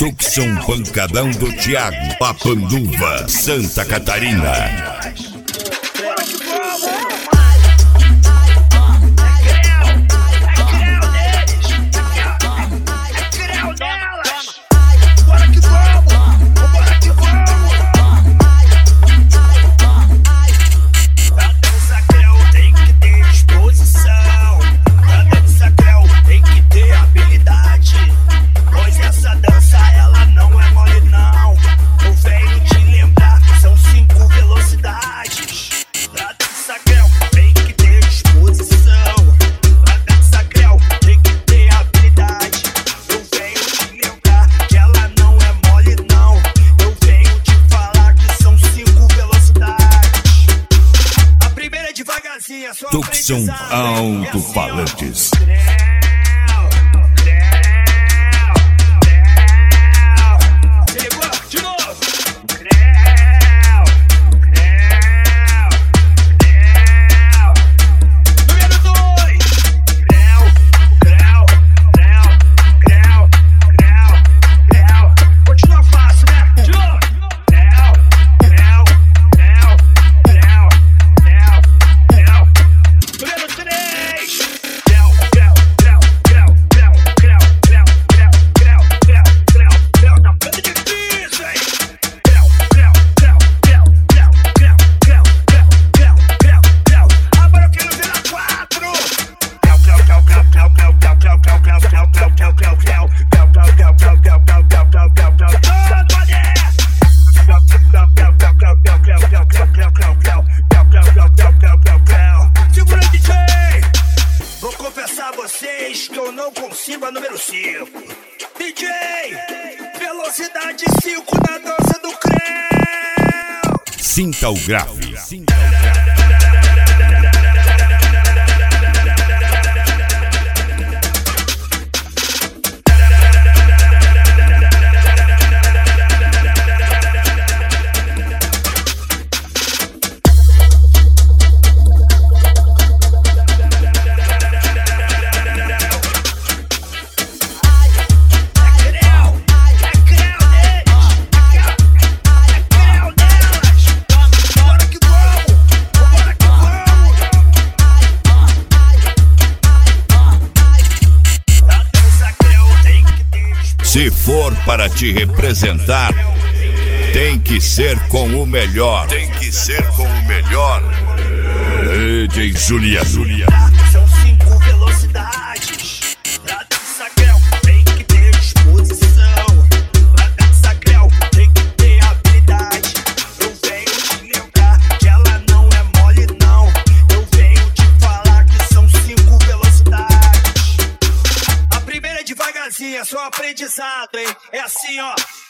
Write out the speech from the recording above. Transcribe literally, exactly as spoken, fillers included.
Tucson Pancadão do Thiago, Papanduva, Santa Catarina. Tucson Alto-Falantes. Que eu não consigo a número cinco. D J, velocidade cinco na dança do creu. Sinta o grave. Se for para te representar, tem que ser com o melhor. Tem que ser com o melhor. D J Julia. Julia. São cinco velocidades. Pra dança creu tem que ter disposição. Pra dança creu tem que ter habilidade. Eu venho te lembrar que ela não é mole não. Eu venho te falar que são cinco velocidades. A primeira é devagarzinho, é só aprendizado, hein? É assim, ó.